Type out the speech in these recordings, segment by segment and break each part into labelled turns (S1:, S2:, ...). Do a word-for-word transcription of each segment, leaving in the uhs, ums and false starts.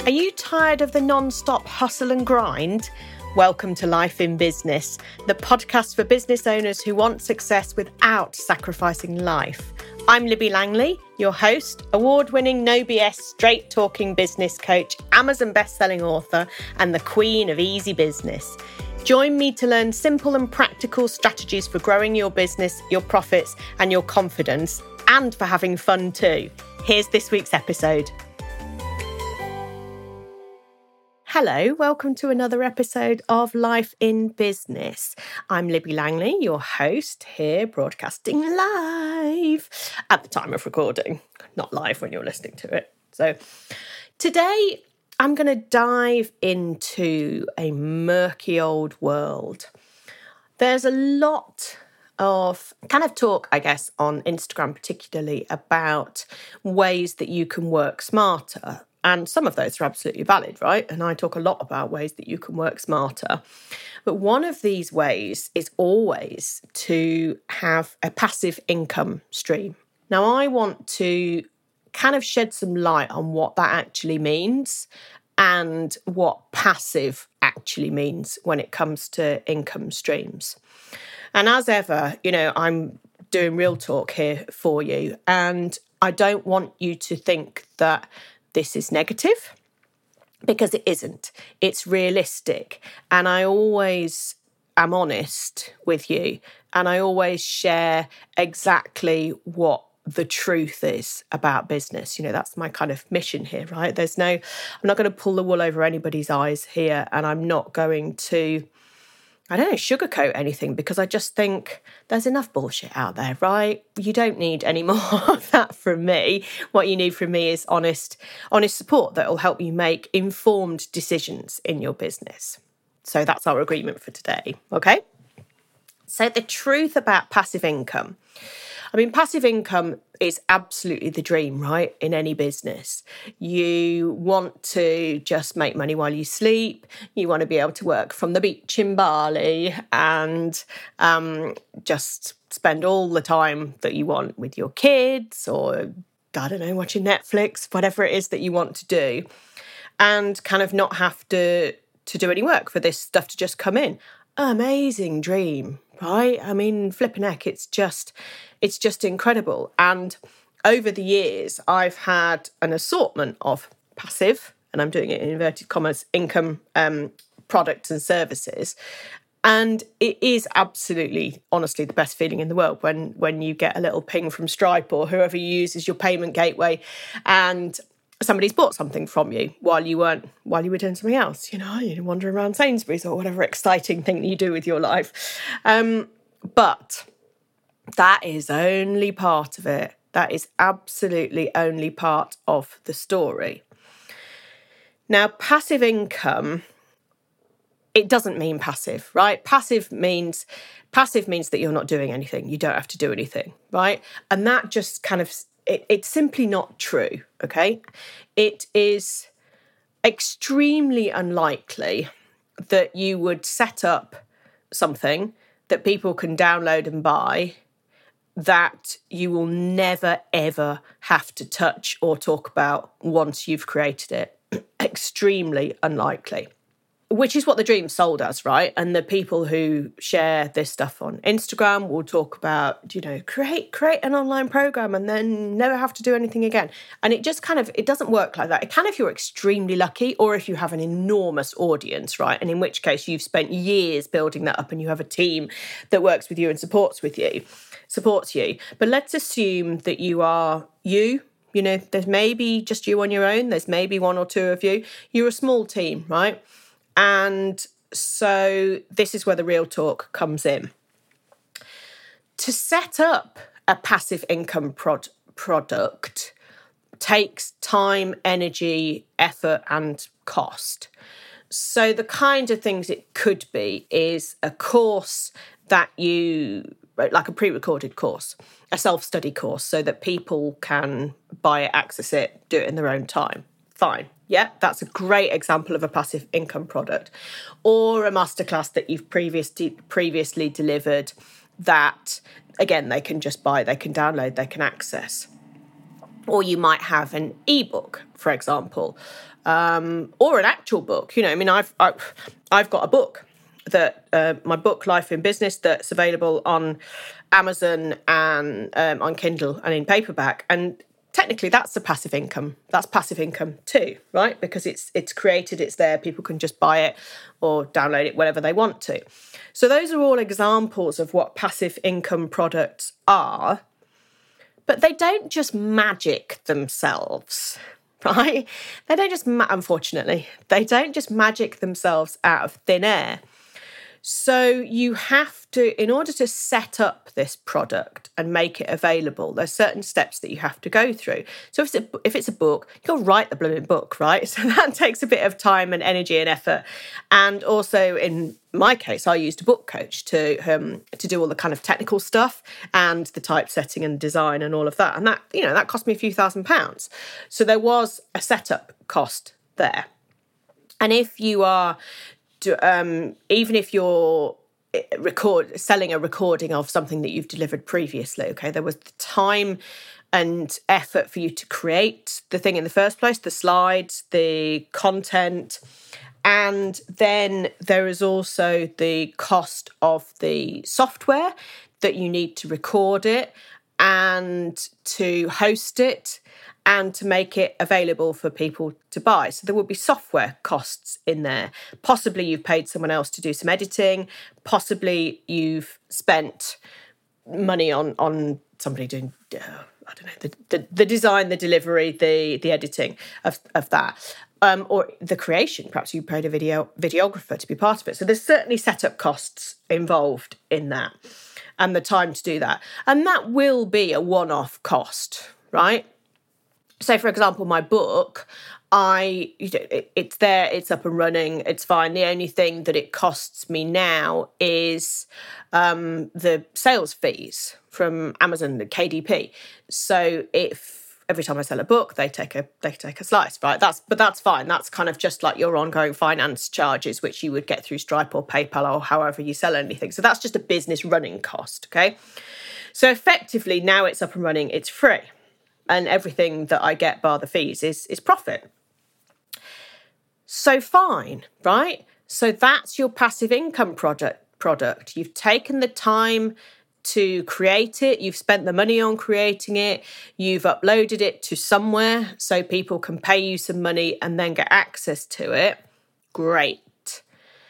S1: Are you tired of the non-stop hustle and grind? Welcome to Life in Business, the podcast for business owners who want success without sacrificing life. I'm Libby Langley, your host, award-winning, no B S, straight-talking business coach, Amazon best-selling author, and the queen of easy business. Join me to learn simple and practical strategies for growing your business, your profits, and your confidence, and for having fun too. Here's this week's episode. Hello, welcome to another episode of Life in Business. I'm Libby Langley, your host here, broadcasting live at the time of recording, not live when you're listening to it. So today I'm going to dive into a murky old world. There's a lot of kind of talk, I guess, on Instagram particularly about ways that you can work smarter. And some of those are absolutely valid, right? And I talk a lot about ways that you can work smarter. But one of these ways is always to have a passive income stream. Now, I want to kind of shed some light on what that actually means and what passive actually means when it comes to income streams. And as ever, you know, I'm doing real talk here for you. And I don't want you to think that this is negative, because it isn't. It's realistic. And I always am honest with you. And I always share exactly what the truth is about business. You know, that's my kind of mission here, right? There's no, I'm not going to pull the wool over anybody's eyes here. And I'm not going to, I don't know, sugarcoat anything, because I just think there's enough bullshit out there, right? You don't need any more of that from me. What you need from me is honest, honest support that will help you make informed decisions in your business. So that's our agreement for today, okay? So the truth about passive income. I mean, passive income is absolutely the dream, right? In any business. You want to just make money while you sleep. You want to be able to work from the beach in Bali and um, just spend all the time that you want with your kids or, I don't know, watching Netflix, whatever it is that you want to do, and kind of not have to, to do any work for this stuff to just come in. Amazing dream, right? I mean, flipping heck, it's just, it's just incredible. And over the years, I've had an assortment of passive, and I'm doing it in inverted commas, income um, products and services. And it is absolutely, honestly, the best feeling in the world when, when you get a little ping from Stripe or whoever you use as your payment gateway, and somebody's bought something from you while you weren't, while you were doing something else. You know, you're wandering around Sainsbury's or whatever exciting thing that you do with your life. Um, but that is only part of it. That is absolutely only part of the story. Now, passive income, it doesn't mean passive, right? Passive means passive means that you're not doing anything. You don't have to do anything, right? And that just kind of It, it's simply not true, okay? It is extremely unlikely that you would set up something that people can download and buy that you will never, ever have to touch or talk about once you've created it. Extremely unlikely. Which is what the dream sold as, right? And the people who share this stuff on Instagram will talk about, you know, create create an online program and then never have to do anything again. And it just kind of, it doesn't work like that. It can if you're extremely lucky or if you have an enormous audience, right? And in which case you've spent years building that up and you have a team that works with you and supports with you, supports you. But let's assume that you are you. You know, there's maybe just you on your own. There's maybe one or two of you. You're a small team, right? And so this is where the real talk comes in. To set up a passive income prod- product takes time, energy, effort, and cost. So the kind of things it could be is a course that you, like a pre-recorded course, a self-study course, so that people can buy it, access it, do it in their own time. Fine. Yeah, that's a great example of a passive income product. Or a masterclass that you've previously previously delivered that, again, they can just buy, they can download, they can access. Or you might have an ebook, for example, um, or an actual book. You know, I mean, I've I've, I've got a book that uh, my book Life in Business that's available on Amazon and um, on Kindle and in paperback. And technically, that's a passive income. That's passive income too, right? Because it's it's created, it's there. People can just buy it or download it whenever they want to. So those are all examples of what passive income products are. But they don't just magic themselves, right? They don't just, ma- unfortunately, they don't just magic themselves out of thin air. So you have to, in order to set up this product and make it available, there's certain steps that you have to go through. So if it's a, if it's a book, you'll write the blooming book, right? So that takes a bit of time and energy and effort. And also in my case, I used a book coach to um, to do all the kind of technical stuff and the typesetting and design and all of that. And that, you know, that cost me a few thousand pounds. So there was a setup cost there. And if you are Um, even if you're record selling a recording of something that you've delivered previously, okay, there was the time and effort for you to create the thing in the first place, the slides, the content, and then there is also the cost of the software that you need to record it and to host it and to make it available for people to buy. So there will be software costs in there. Possibly you've paid someone else to do some editing. Possibly you've spent money on on somebody doing, uh, I don't know, the, the, the design, the delivery, the the editing of, of that. Um, or the creation. Perhaps you paid a video videographer to be part of it. So there's certainly setup costs involved in that and the time to do that. And that will be a one-off cost, right? So, for example, my book, I you know, it, it's there, it's up and running, it's fine. The only thing that it costs me now is um, the sales fees from Amazon, the K D P. So, if every time I sell a book, they take a they take a slice, right? That's but that's fine. That's kind of just like your ongoing finance charges, which you would get through Stripe or PayPal or however you sell anything. So that's just a business running cost, okay? So effectively, now it's up and running, it's free. And everything that I get bar the fees is, is profit. So fine, right? So that's your passive income product. product. You've taken the time to create it. You've spent the money on creating it. You've uploaded it to somewhere so people can pay you some money and then get access to it. Great.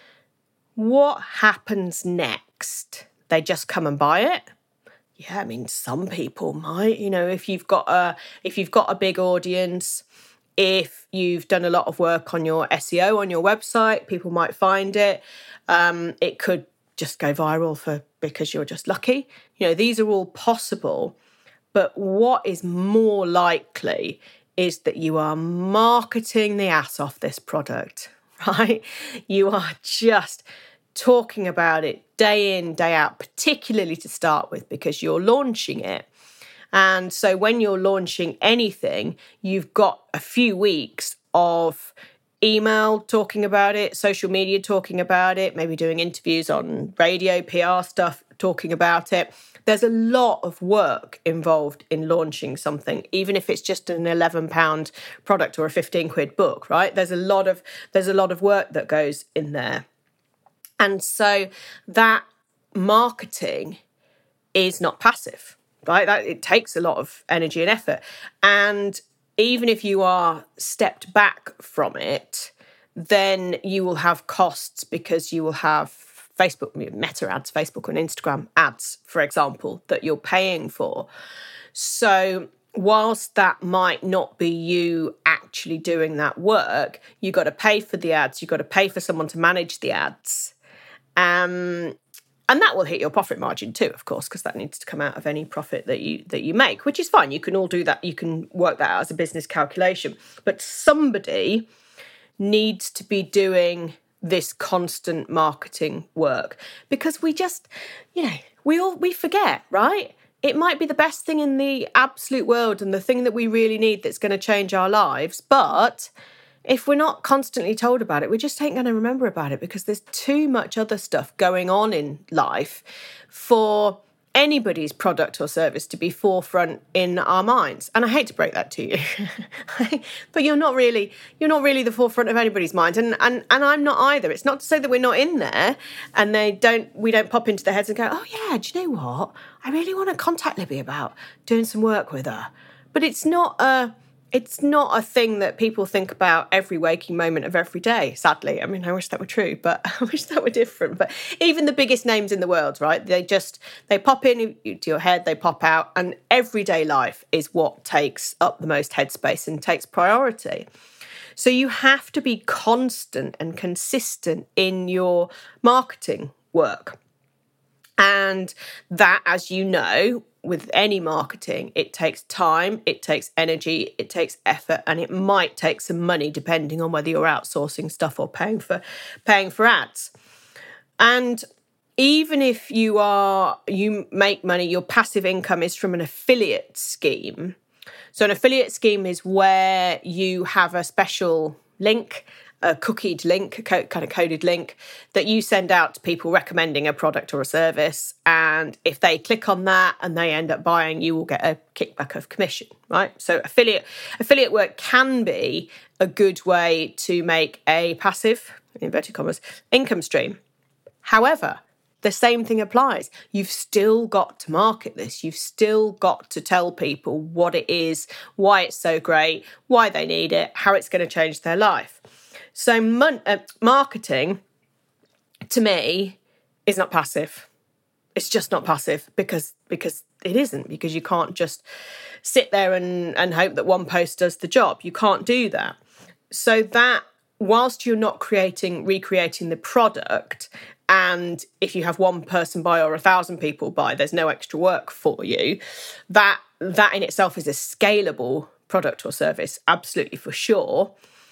S1: What happens next? They just come and buy it? Yeah, I mean, some people might, you know, if you've got a if you've got a big audience, if you've done a lot of work on your S E O on your website, people might find it. Um, it could just go viral for because you're just lucky. You know, these are all possible. But what is more likely is that you are marketing the ass off this product, right? You are just talking about it day in, day out, particularly to start with, because you're launching it. And so when you're launching anything, you've got a few weeks of email talking about it, social media talking about it, maybe doing interviews on radio, P R stuff talking about it. There's a lot of work involved in launching something, even if it's just an eleven pound product or a fifteen quid book, right? There's a lot of there's a lot of work that goes in there. And so that marketing is not passive, right? That it takes a lot of energy and effort. And even if you are stepped back from it, then you will have costs because you will have Facebook, Meta ads, Facebook and Instagram ads, for example, that you're paying for. So whilst that might not be you actually doing that work, you've got to pay for the ads, you've got to pay for someone to manage the ads. Um, and that will hit your profit margin too, of course, because that needs to come out of any profit that you that you make, which is fine. You can all do that. You can work that out as a business calculation. But somebody needs to be doing this constant marketing work because we just, you know, we all we forget, right? It might be the best thing in the absolute world and the thing that we really need that's going to change our lives, but if we're not constantly told about it, we just ain't going to remember about it because there's too much other stuff going on in life for anybody's product or service to be forefront in our minds. And I hate to break that to you, but you're not really you're not really the forefront of anybody's mind. And and and I'm not either. It's not to say that we're not in there and they don't we don't pop into their heads and go, oh yeah, do you know what? I really want to contact Libby about doing some work with her. But it's not a It's not a thing that people think about every waking moment of every day, sadly. I mean, I wish that were true, but I wish that were different. But even the biggest names in the world, right? They just, they pop in to your head, they pop out, and everyday life is what takes up the most headspace and takes priority. So you have to be constant and consistent in your marketing work. And that, as you know, with any marketing, it takes time, it takes energy, it takes effort, and it might take some money depending on whether you're outsourcing stuff or paying for paying for ads. And even if you are you make money, your passive income is from an affiliate scheme. So an affiliate scheme is where you have a special link, a cookied link, a co- kind of coded link that you send out to people recommending a product or a service. And if they click on that and they end up buying, you will get a kickback of commission, right? So affiliate affiliate work can be a good way to make a passive, in inverted commas, income stream. However, the same thing applies. You've still got to market this. You've still got to tell people what it is, why it's so great, why they need it, how it's going to change their life. So mon- uh, marketing, to me, is not passive. It's just not passive because because it isn't, because you can't just sit there and, and hope that one post does the job. You can't do that. So that, whilst you're not creating, recreating the product, and if you have one person buy or a thousand people buy, there's no extra work for you, that that in itself is a scalable product or service, absolutely for sure.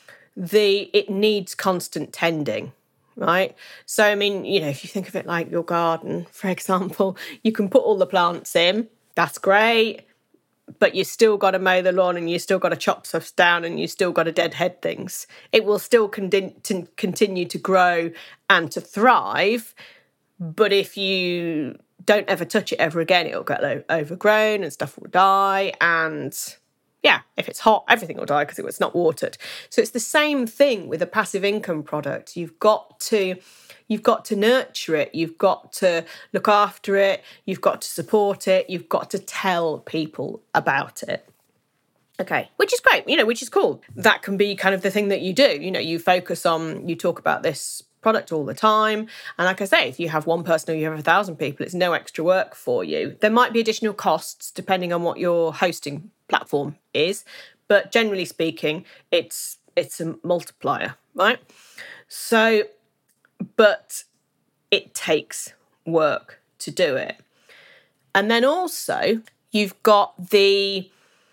S1: The it needs constant tending, right? So, I mean, you know, if you think of it like your garden, for example, you can put all the plants in, that's great, but you still got to mow the lawn and you still got to chop stuff down and you still got to deadhead things. It will still con- to continue to grow and to thrive, but if you don't ever touch it ever again, it'll get overgrown and stuff will die, and yeah, if it's hot, everything will die because it's not watered. So it's the same thing with a passive income product. You've got to, you've got to nurture it. You've got to look after it. You've got to support it. You've got to tell people about it. Okay, which is great, you know, which is cool. That can be kind of the thing that you do. You know, you focus on, you talk about this product all the time. And like I say, if you have one person or you have a thousand people, it's no extra work for you. There might be additional costs depending on what your hosting platform is, but generally speaking, it's it's a multiplier, right? So, but it takes work to do it. And then also you've got the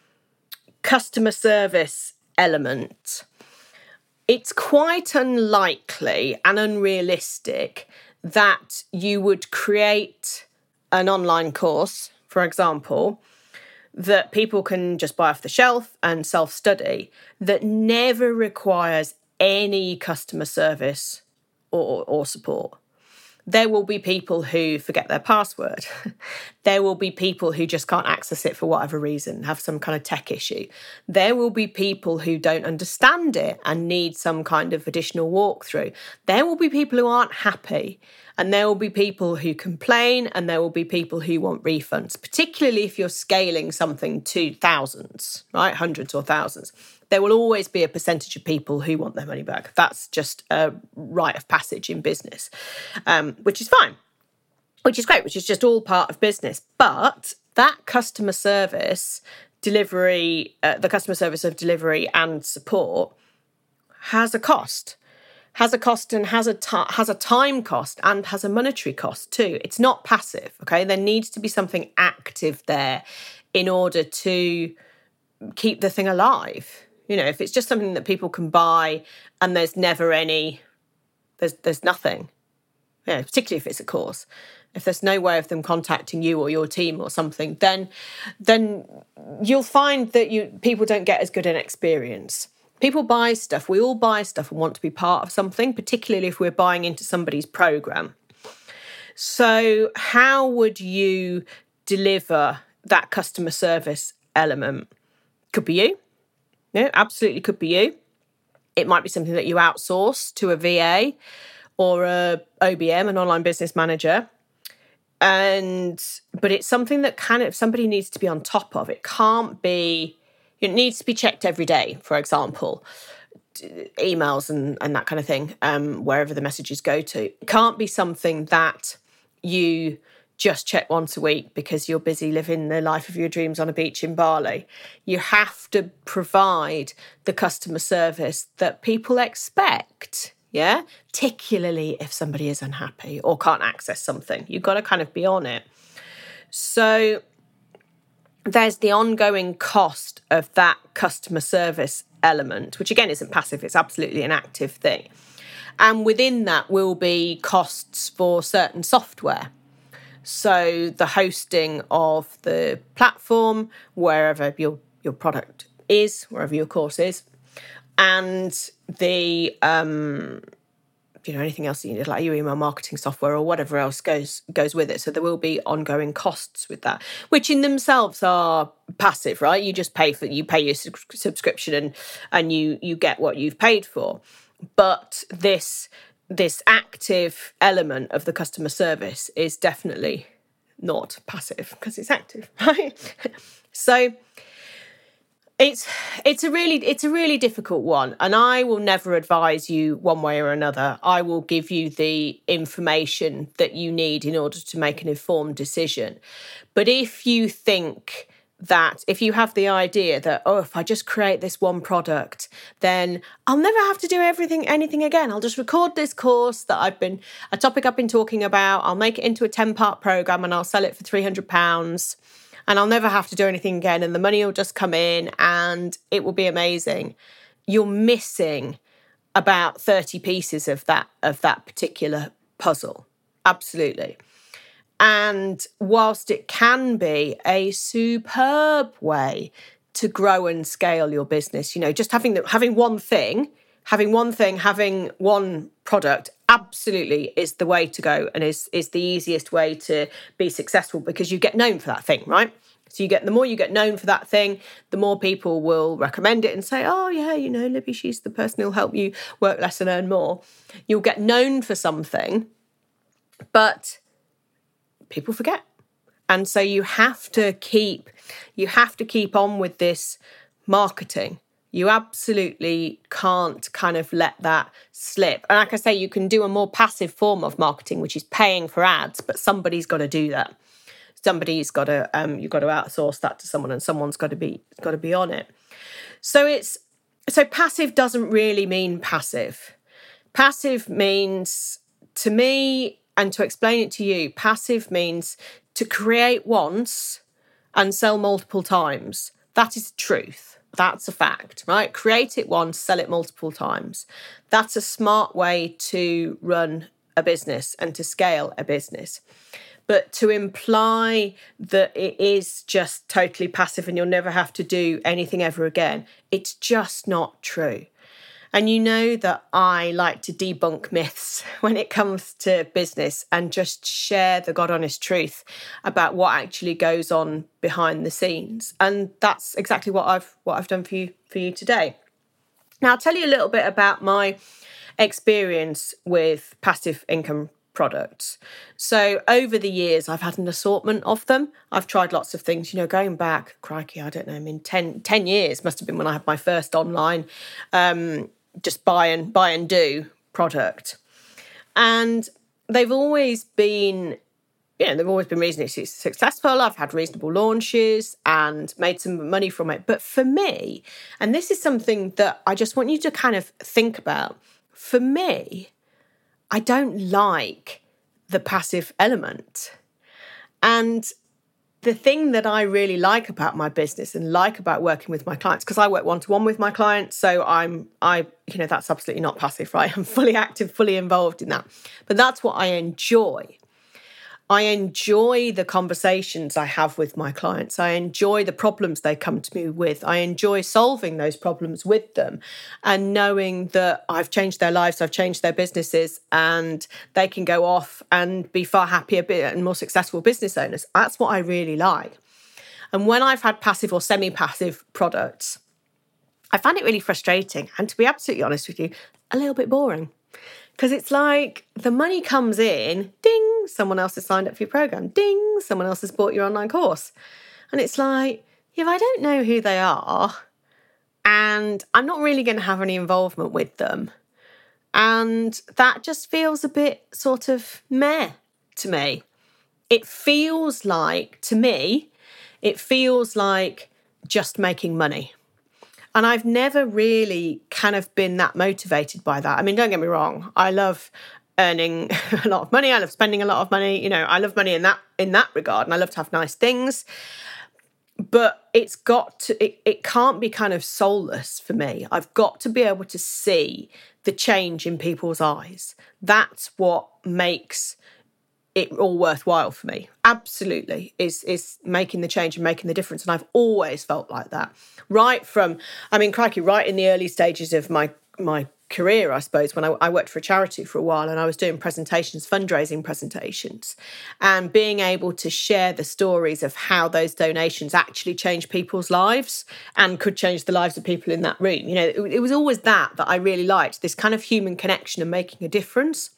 S1: customer service element. It's quite unlikely and unrealistic that you would create an online course, for example, that people can just buy off the shelf and self-study, that never requires any customer service or, or support. There will be people who forget their password. There will be people who just can't access it for whatever reason, have some kind of tech issue. There will be people who don't understand it and need some kind of additional walkthrough. There will be people who aren't happy, and there will be people who complain, and there will be people who want refunds, particularly if you're scaling something to thousands, right? Hundreds or thousands. There will always be a percentage of people who want their money back. That's just a rite of passage in business, um, which is fine, which is great, which is just all part of business. But that customer service delivery, uh, the customer service of delivery and support has a cost, has a cost and has a t- has a time cost and has a monetary cost too. It's not passive, okay? There needs to be something active there in order to keep the thing alive. You know, if it's just something that people can buy and there's never any, there's there's nothing, you know, particularly if it's a course, if there's no way of them contacting you or your team or something, then then you'll find that you people don't get as good an experience. People buy stuff. We all buy stuff and want to be part of something, particularly if we're buying into somebody's program. So how would you deliver that customer service element? Could be you. Yeah, absolutely could be you. It might be something that you outsource to a V A or a O B M, an online business manager. And but it's something that kind of somebody needs to be on top of. It can't be, it needs to be checked every day, for example, emails and, and that kind of thing, um, wherever the messages go to. It can't be something that you just check once a week because you're busy living the life of your dreams on a beach in Bali. You have to provide the customer service that people expect. Yeah, particularly if somebody is unhappy or can't access something, you've got to kind of be on it. So there's the ongoing cost of that customer service element, which again isn't passive, it's absolutely an active thing. And within that will be costs for certain software. So the hosting of the platform, wherever your, your product is, wherever your course is, and the, um, you know, anything else that you need, like your email marketing software or whatever else goes goes with it. So there will be ongoing costs with that, which in themselves are passive, right? You just pay for, you pay your sub- subscription and and you you get what you've paid for. But this this active element of the customer service is definitely not passive because it's active, right? So It's it's a really it's a really difficult one, and I will never advise you one way or another. I will give you the information that you need in order to make an informed decision. But if you think that, if you have the idea that, oh, if I just create this one product, then I'll never have to do everything, anything again. I'll just record this course that I've been, a topic I've been talking about. I'll make it into a ten-part program and I'll sell it for three hundred pounds. And I'll never have to do anything again, and the money will just come in and it will be amazing. You're missing about thirty pieces of that of that particular puzzle. Absolutely. And whilst it can be a superb way to grow and scale your business, you know, just having the, having one thing, having one thing, having one product absolutely is the way to go and is, is the easiest way to be successful because you get known for that thing, right? So you get, the more you get known for that thing, the more people will recommend it and say, oh yeah, you know, Libby, she's the person who'll help you work less and earn more. You'll get known for something, but people forget. And so you have to keep, you have to keep on with this marketing. You absolutely can't kind of let that slip. And like I say, you can do a more passive form of marketing, which is paying for ads, but somebody's got to do that. Somebody's got to, um, you've got to outsource that to someone, and someone's got to be, got to be on it. So it's, so passive doesn't really mean passive. Passive means, to me, and to explain it to you, passive means to create once and sell multiple times. That is truth. That's a fact, right? Create it once, sell it multiple times. That's a smart way to run a business and to scale a business. But to imply that it is just totally passive and you'll never have to do anything ever again, it's just not true. And you know that I like to debunk myths when it comes to business and just share the God honest truth about what actually goes on behind the scenes. And that's exactly what I've what I've done for you for you today. Now, I'll tell you a little bit about my experience with passive income products. So over the years, I've had an assortment of them. I've tried lots of things, you know, going back, crikey, I don't know, I mean, ten, ten years must have been when I had my first online um, just buy and buy and do product. And they've always been, you know, they've always been reasonably successful. I've had reasonable launches and made some money from it. But for me, and this is something that I just want you to kind of think about, for me, I don't like the passive element. And the thing that I really like about my business and like about working with my clients, because I work one-to-one with my clients, so I'm, I, you know, that's absolutely not passive, right? I'm fully active, fully involved in that. But that's what I enjoy. I enjoy the conversations I have with my clients. I enjoy the problems they come to me with. I enjoy solving those problems with them and knowing that I've changed their lives, I've changed their businesses, and they can go off and be far happier and more successful business owners. That's what I really like. And when I've had passive or semi-passive products, I find it really frustrating. And to be absolutely honest with you, a little bit boring. Because it's like the money comes in, ding, someone else has signed up for your program, ding, someone else has bought your online course. And it's like, if I don't know who they are and I'm not really going to have any involvement with them, and that just feels a bit sort of meh to me. It feels like, to me, it feels like just making money. And I've never really kind of been that motivated by that. I mean, don't get me wrong. I love earning a lot of money. I love spending a lot of money. You know, I love money in that in that regard. And I love to have nice things. But it's got to, it, it can't be kind of soulless for me. I've got to be able to see the change in people's eyes. That's what makes it all worthwhile for me. Absolutely, is is making the change and making the difference. And I've always felt like that. Right from, I mean, crikey, right in the early stages of my my career, I suppose, when I, I worked for a charity for a while and I was doing presentations, fundraising presentations, and being able to share the stories of how those donations actually changed people's lives and could change the lives of people in that room. You know, it, it was always that that I really liked, this kind of human connection and making a difference.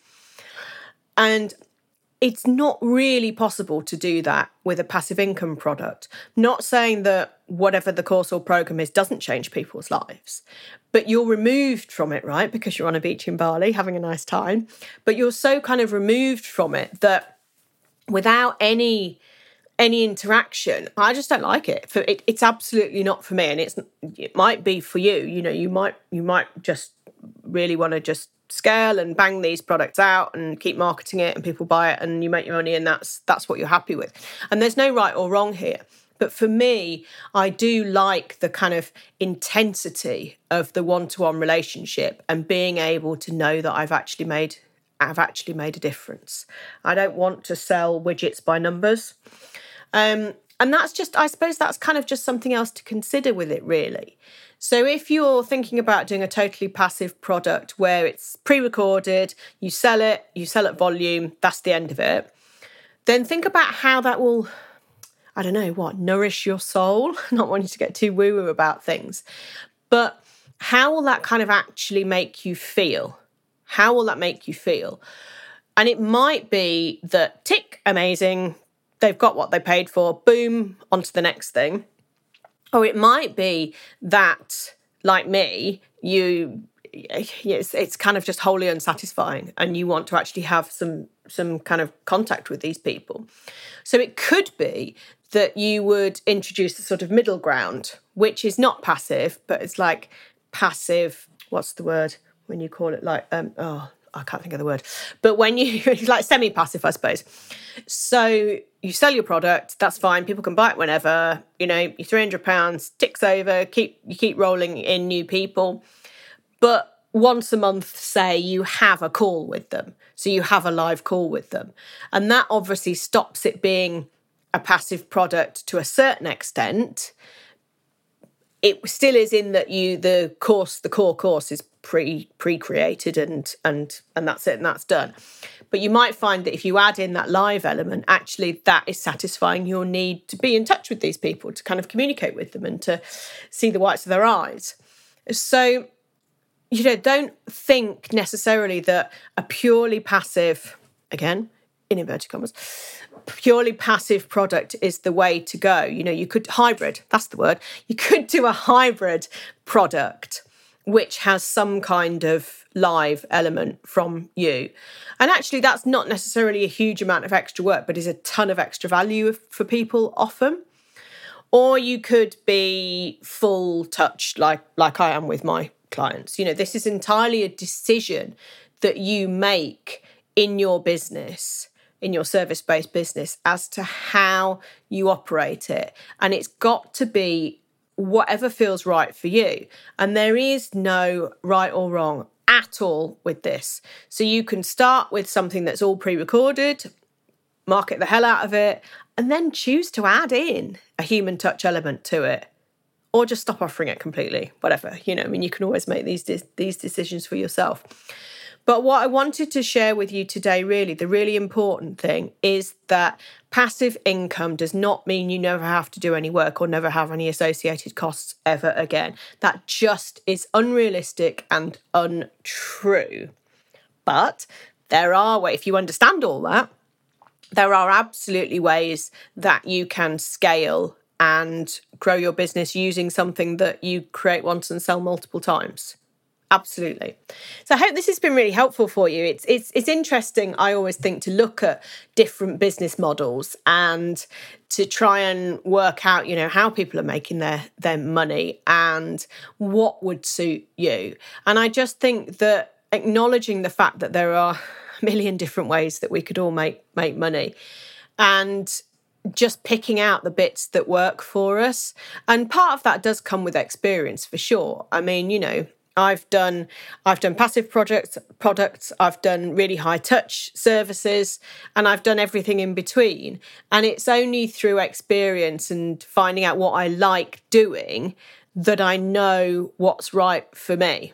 S1: And it's not really possible to do that with a passive income product. Not saying that whatever the course or program is doesn't change people's lives, but you're removed from it, right? Because you're on a beach in Bali having a nice time, but you're so kind of removed from it that without any any interaction, I just don't like it. For it, it's absolutely not for me, and it's it might be for you. You know, you might you might just really want to just scale and bang these products out and keep marketing it and people buy it and you make your money and that's that's what you're happy with. And there's no right or wrong here. But for me, I do like the kind of intensity of the one-to-one relationship and being able to know that I've actually made I've actually made a difference. I don't want to sell widgets by numbers. Um, and that's just, I suppose that's kind of just something else to consider with it, really. So if you're thinking about doing a totally passive product where it's pre-recorded, you sell it, you sell at volume, that's the end of it, then think about how that will, I don't know, what, nourish your soul? Not wanting to get too woo-woo about things. But how will that kind of actually make you feel? How will that make you feel? And it might be that, tick, amazing, they've got what they paid for, boom, on to the next thing. Or it might be that, like me, you it's, it's kind of just wholly unsatisfying and you want to actually have some some kind of contact with these people. So it could be that you would introduce a sort of middle ground, which is not passive, but it's like passive, what's the word when you call it, like, um, oh, I can't think of the word, but when you, it's like semi-passive, I suppose. So you sell your product, that's fine. People can buy it whenever, you know, your three hundred pounds ticks over, keep you keep rolling in new people. But once a month, say, you have a call with them. So you have a live call with them. And that obviously stops it being a passive product to a certain extent. It still is in that you, the course, the core course is pre, pre-created and, and, and that's it and that's done. But you might find that if you add in that live element, actually that is satisfying your need to be in touch with these people, to kind of communicate with them and to see the whites of their eyes. So, you know, don't think necessarily that a purely passive, again, in inverted commas, purely passive product is the way to go. You know, you could hybrid, that's the word. You could do a hybrid product which has some kind of live element from you. And actually that's not necessarily a huge amount of extra work, but is a ton of extra value for people often. Or you could be full touch like, like I am with my clients. You know, this is entirely a decision that you make in your business, in your service-based business, as to how you operate it. And it's got to be whatever feels right for you. And there is no right or wrong at all with this. So you can start with something that's all pre-recorded. market the hell out of it, and then choose to add in a human touch element to it, or just stop offering it completely, whatever. You know, I mean, you can always make these de- these decisions for yourself. But what I wanted to share with you today, really, the really important thing is that passive income does not mean you never have to do any work or never have any associated costs ever again. That just is unrealistic and untrue. But there are ways, if you understand all that, there are absolutely ways that you can scale and grow your business using something that you create once and sell multiple times. Absolutely. So I hope this has been really helpful for you. It's it's it's interesting, I always think, to look at different business models and to try and work out, you know, how people are making their, their money and what would suit you. And I just think that acknowledging the fact that there are a million different ways that we could all make make money, and just picking out the bits that work for us. And part of that does come with experience, for sure. I mean, you know, I've done I've done passive projects, products, I've done really high touch services, and I've done everything in between. And it's only through experience and finding out what I like doing that I know what's right for me.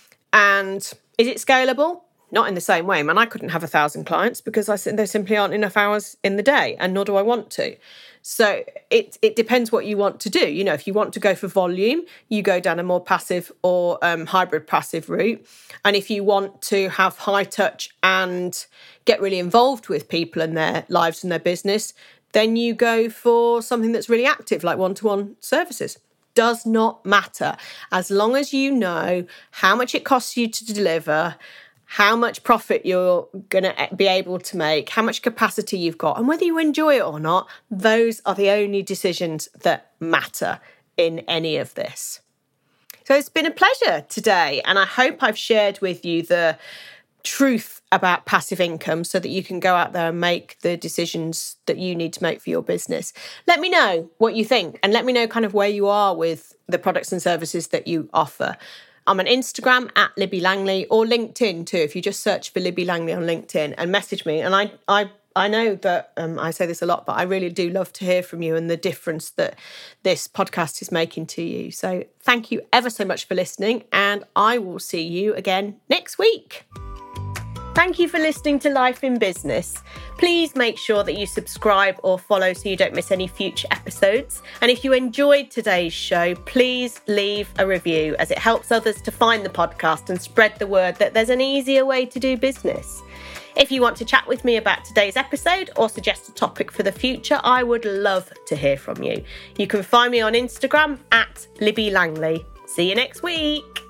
S1: And is it scalable? Not in the same way. Man, I couldn't have a thousand clients because I there simply aren't enough hours in the day, and nor do I want to. So it it depends what you want to do. You know, if you want to go for volume, you go down a more passive or um, hybrid passive route. And if you want to have high touch and get really involved with people and their lives and their business, then you go for something that's really active, like one-to-one services. Does not matter. As long as you know how much it costs you to deliver, how much profit you're going to be able to make, how much capacity you've got, and whether you enjoy it or not, those are the only decisions that matter in any of this. So it's been a pleasure today, and I hope I've shared with you the truth about passive income so that you can go out there and make the decisions that you need to make for your business. Let me know what you think, and let me know kind of where you are with the products and services that you offer. I'm on Instagram at Libby Langley, or LinkedIn too. If you just search for Libby Langley on LinkedIn and message me. And I I, I know that um, I say this a lot, but I really do love to hear from you and the difference that this podcast is making to you. So thank you ever so much for listening, and I will see you again next week. Thank you for listening to Life in Business. Please make sure that you subscribe or follow so you don't miss any future episodes. And if you enjoyed today's show, please leave a review, as it helps others to find the podcast and spread the word that there's an easier way to do business. If you want to chat with me about today's episode or suggest a topic for the future, I would love to hear from you. You can find me on Instagram at Libby Langley. See you next week.